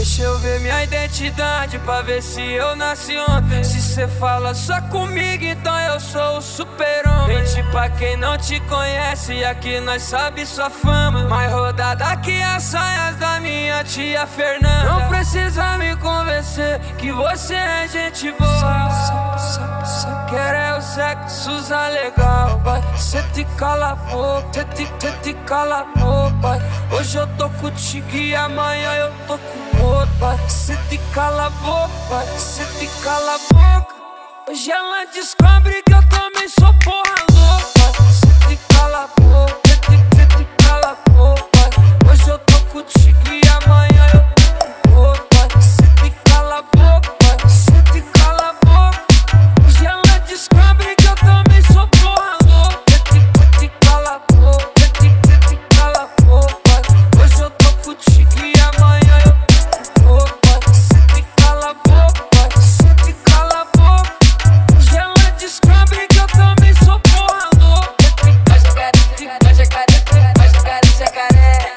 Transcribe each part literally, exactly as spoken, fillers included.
Deixa eu ver minha identidade pra ver se eu nasci ontem. Se cê fala só comigo, então eu sou o super-homem. Mente pra quem não te conhece, aqui nós sabe sua fama. Mais rodada que as saias da minha tia Fernanda. Não precisa me convencer que você é gente boa. Quero é o sexo usar legal, vai. Cê te cala a boca, cê te, cê te cala a boca, vai. Hoje eu tô contigo e amanhã eu tô com outro, vai. Cê te cala a boca, vai. Cê te cala a boca. Hoje ela descobre que eu também sou porra louca. Cê te cala a boca, cê te, cê te cala a boca, vai. Hoje eu tô contigo e amanhã eu tô com outro, vai. Cê te cala a boca, vai. Cê te cala a boca. Hoje ela descobre que eu também sou porra louca. Cê te, cê te cala a boca, cê te, cê te cala a boca, vai. Hoje eu tô contigo e amanhã eu tô com outro, vai. Cê te cala a boca, vai. Cê te cala a boca. Hoje ela descobre que eu também sou porra louca. Vai jacaré, vai jacaré, vai jacaré, jacaré.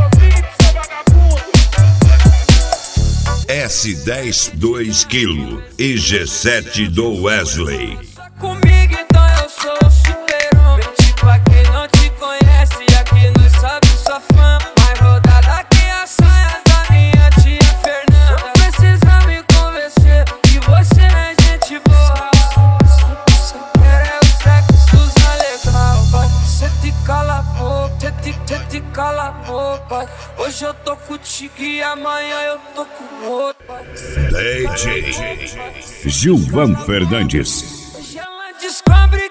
S dez dois quilo e G sete do Wesley. Comigo então eu sou o super-homem. Mente pra quem não te conhece, aqui nós sabe sua fama. Mais rodada que as saias da minha tia Fernanda. Não precisa me convencer que você é gente boa. Quero é o sexo usar legal, vai. Cê te cala a boca, cê te, cê te cala a boca, vai. Hoje eu tô contigo e amanhã eu tô com outro, vai. D J Gilvan Fernandes. Hoje ela descobre